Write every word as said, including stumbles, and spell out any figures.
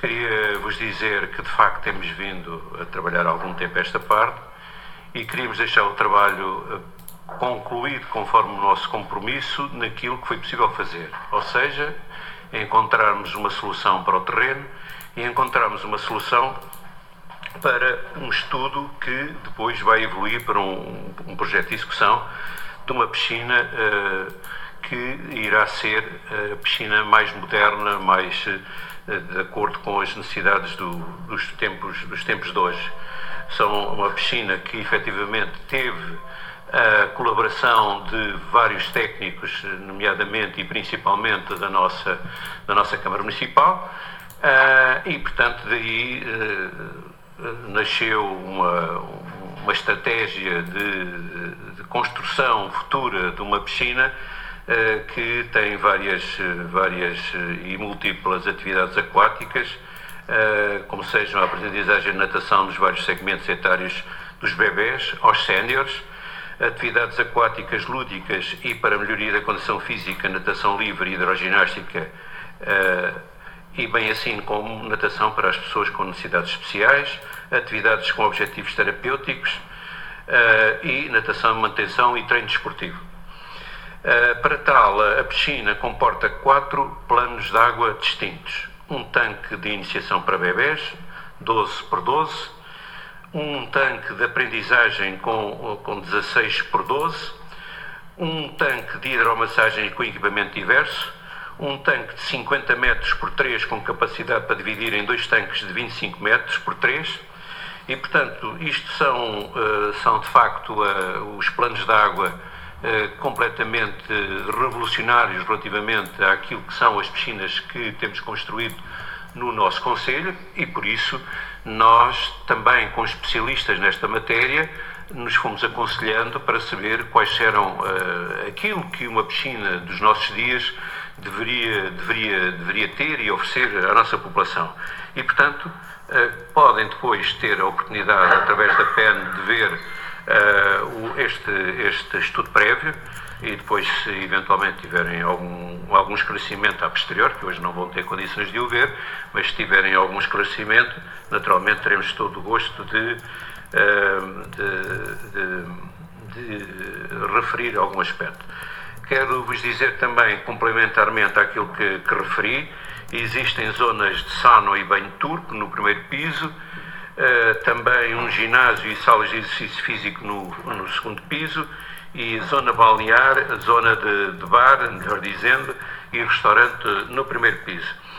queria vos dizer que de facto temos vindo a trabalhar há algum tempo esta parte e queríamos deixar o trabalho concluído conforme o nosso compromisso naquilo que foi possível fazer, ou seja, encontrarmos uma solução para o terreno e encontrarmos uma solução para um estudo que depois vai evoluir para um, um projeto de execução de uma piscina uh, que irá ser a piscina mais moderna, mais uh, de acordo com as necessidades do, dos, tempos, dos tempos de hoje. São uma piscina que efetivamente teve a colaboração de vários técnicos, nomeadamente e principalmente da nossa, da nossa Câmara Municipal, uh, e portanto daí uh, nasceu uma, uma estratégia de, de construção futura de uma piscina uh, que tem várias, várias e múltiplas atividades aquáticas, uh, como sejam a aprendizagem de natação nos vários segmentos etários dos bebés aos séniores, atividades aquáticas lúdicas e para melhoria da condição física, natação livre e hidroginástica, uh, e bem assim como natação para as pessoas com necessidades especiais, atividades com objetivos terapêuticos uh, e natação, manutenção e treino desportivo. Uh, para tal, a piscina comporta quatro planos de água distintos. Um tanque de iniciação para bebés, doze por doze, um tanque de aprendizagem com, com dezasseis por doze, um tanque de hidromassagem com equipamento diverso, um tanque de cinquenta metros por três com capacidade para dividir em dois tanques de vinte e cinco metros por três e, portanto, isto são, uh, são de facto uh, os planos de água uh, completamente revolucionários relativamente àquilo que são as piscinas que temos construído no nosso concelho e, por isso, nós também com especialistas nesta matéria nos fomos aconselhando para saber quais eram uh, aquilo que uma piscina dos nossos dias deveria, deveria, deveria ter e oferecer à nossa população. E, portanto, uh, podem depois ter a oportunidade, através da P E N, de ver uh, o, este, este estudo prévio e depois, se eventualmente tiverem algum, algum esclarecimento a posterior, que hoje não vão ter condições de o ver, mas se tiverem algum esclarecimento, naturalmente teremos todo o gosto de, uh, de, de, de referir algum aspecto. Quero vos dizer também, complementarmente àquilo que, que referi, existem zonas de sauna e banho turco no primeiro piso, uh, também um ginásio e salas de exercício físico no, no segundo piso, e zona balnear, zona de, de bar, melhor dizendo, e restaurante no primeiro piso.